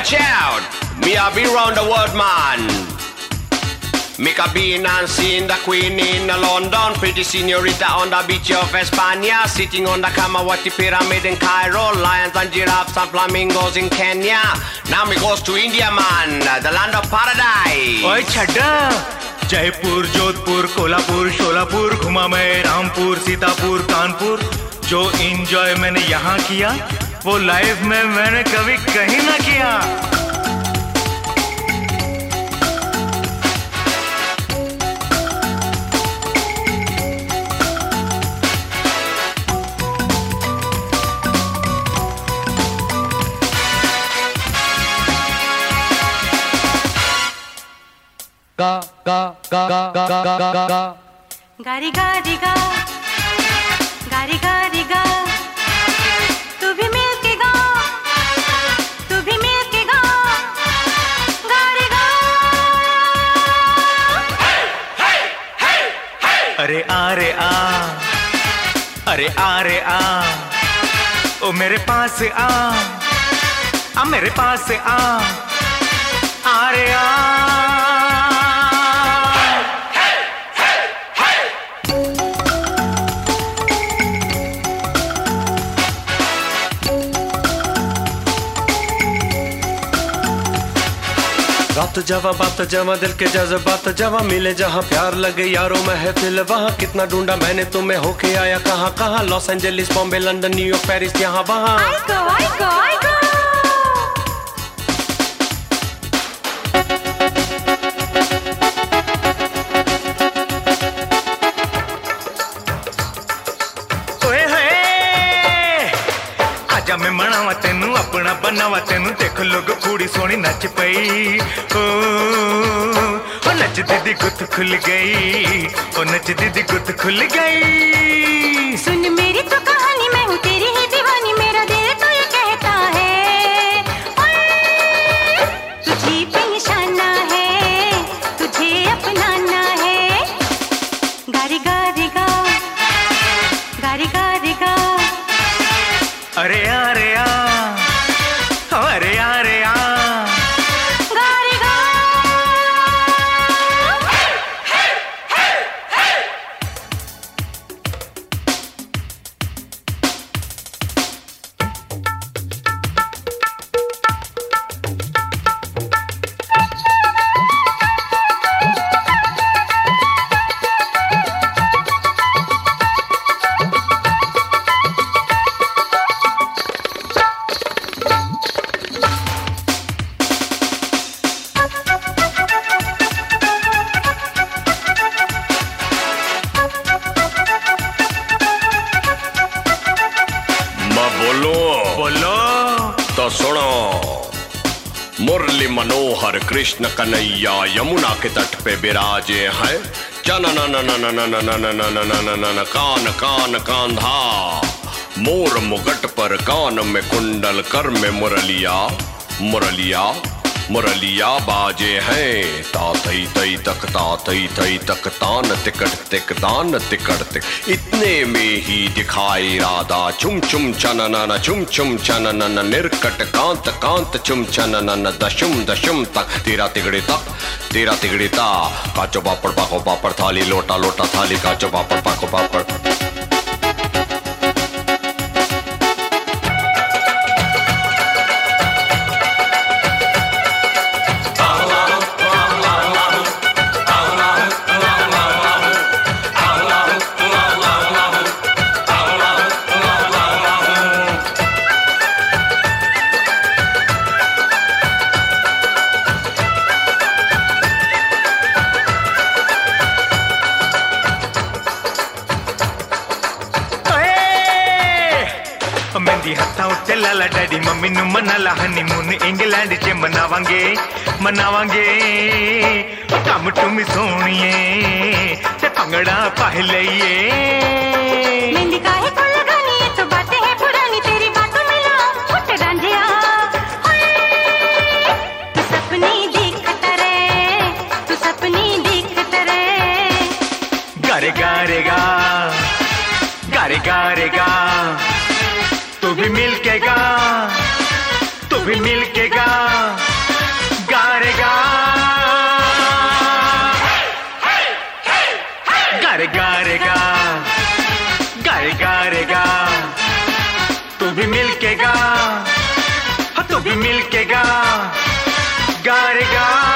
watch out. Me a be round the world, man. Make a bean and seeing the queen in London. Pretty señorita on the beach of España. Sitting on the Kamawati pyramid in Cairo. Lions and giraffes and flamingos in Kenya. Now me goes to India, man. The land of paradise. ओए छड्डा, जयपुर, जोधपुर, कोल्हापुर, शोलापुर घुमा मैं, रामपुर, सीतापुर, कानपुर। जो enjoy मैंने यहाँ किया वो life में मैंने कभी कहीं ना किया। गा गा गा गा गा गा गा गा गा गारी गारी गा, गारी गारी गा, तू भी मिल के गा, तू भी मिल के गा, गारी गा। अरे आ रे आ, अरे आ रे आ, ओ मेरे पास आ मेरे पास आ रे आ। रात जावा बात जावा दिल के जज्बात जावा, मिले जहाँ प्यार लगे यारों महफिल वहाँ। कितना ढूंढा मैंने तुम्हें, होके आया कहाँ कहाँ। Los Angeles, Bombay, London, New York, Paris, यहाँ वहाँ। आई गो आई गो आई गो। ओए होए आजा मैं मनावा तेनू, अपना बनावा तेनू। देख लोग कुड़ी सोनी नच पई, ओ नच दीदी गुत खुल गई, ओ नच दीदी गुत खुल गई। सुन मेरी तो कहानी, मैं हूँ तेरी ही दीवानी। मेरा दिल तो ये कहता है, ओए तुझी पे निशाना है, तुझे अपनाना है। गारी गारी गा, गारी गारी गा। अरे आ रे आ, अरे आ रे आ। गारी गा। तो सुनो, मुरली मनोहर कृष्ण कन्हैया यमुना के तट पे विराजे हैं। जनन कान कान कांधा, मोर मुगट पर कान में कुंडल, कर में मुरलिया मुरलिया मुरलिया बाजे हैं। तातई तई तक तातई तई तक तान तिकट तिक दान तिकट तिक। इतने में ही दिखाई राधा, चुम चुम चनन चुम चुम चनन। निर्कट कांत कांत चुम चनन, दशुम दशुम तक तेरा तिगड़े तक तेरा तिगड़े ता। काचो पापड़ पाको पापड़ थाली, लोटा लोटा थाली, काचो पापड़ पाको पापड़। मेहंदी हत्था उत्ते लाला डैडी मम्मी नू मनाला, हनीमून इंग्लैंड च मनावांगे मनावांगे। कम टुमी सोहणीए ते भंगड़ा पाह लईए। मेहंदी काहे को लगानी, ये तो बातें हैं पुरानी। तेरी बातों में लाओ उठ रांझिया, तू सपनी दिखता रे, तू सपनी दिखता रे। गारे गारे गा, गारे गारे गा, तू भी मिल के गा, तू भी मिल के गा। रे गा रे गा, गा रे गा, तू भी मिल के गा, तू भी मिल के गा रे गा।